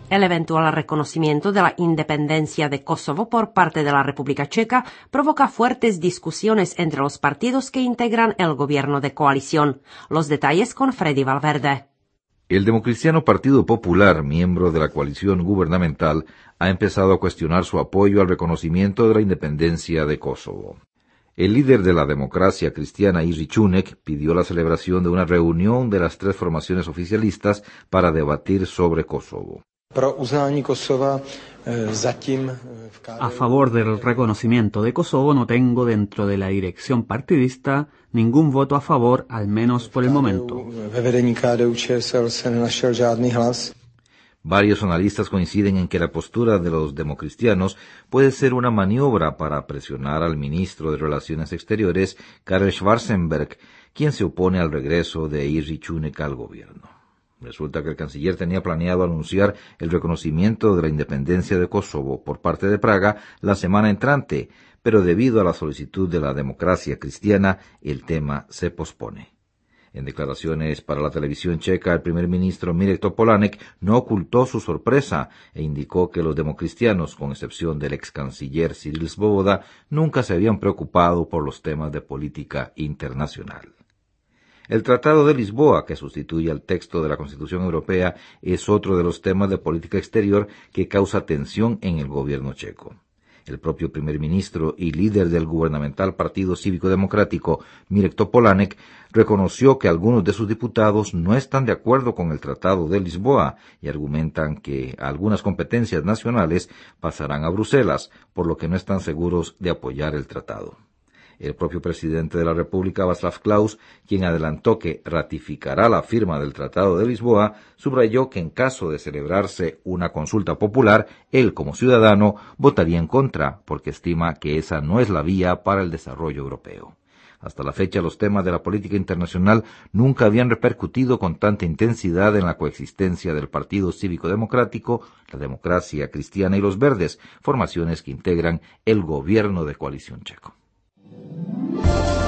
El eventual reconocimiento de la independencia de Kosovo por parte de la República Checa provoca fuertes discusiones entre los partidos que integran el gobierno de coalición. Los detalles con Freddy Valverde. El democristiano Partido Popular, miembro de la coalición gubernamental, ha empezado a cuestionar su apoyo al reconocimiento de la independencia de Kosovo. El líder de la democracia cristiana, Jiří Čunek, pidió la celebración de una reunión de las tres formaciones oficialistas para debatir sobre Kosovo. A favor del reconocimiento de Kosovo no tengo dentro de la dirección partidista ningún voto a favor, al menos por el momento. Varios analistas coinciden en que la postura de los democristianos puede ser una maniobra para presionar al ministro de Relaciones Exteriores, Karel Schwarzenberg, quien se opone al regreso de Jiří Čunek al gobierno. Resulta que el canciller tenía planeado anunciar el reconocimiento de la independencia de Kosovo por parte de Praga la semana entrante, pero debido a la solicitud de la democracia cristiana, el tema se pospone. En declaraciones para la televisión checa, el primer ministro Mirek Topolánek no ocultó su sorpresa e indicó que los democristianos, con excepción del ex canciller Cyril Svoboda, nunca se habían preocupado por los temas de política internacional. El Tratado de Lisboa, que sustituye al texto de la Constitución Europea, es otro de los temas de política exterior que causa tensión en el gobierno checo. El propio primer ministro y líder del gubernamental Partido Cívico Democrático, Mirek Topolánek, reconoció que algunos de sus diputados no están de acuerdo con el Tratado de Lisboa y argumentan que algunas competencias nacionales pasarán a Bruselas, por lo que no están seguros de apoyar el tratado. El propio presidente de la República, Václav Klaus, quien adelantó que ratificará la firma del Tratado de Lisboa, subrayó que en caso de celebrarse una consulta popular, él como ciudadano votaría en contra, porque estima que esa no es la vía para el desarrollo europeo. Hasta la fecha, los temas de la política internacional nunca habían repercutido con tanta intensidad en la coexistencia del Partido Cívico Democrático, la Democracia Cristiana y los Verdes, formaciones que integran el gobierno de coalición checo.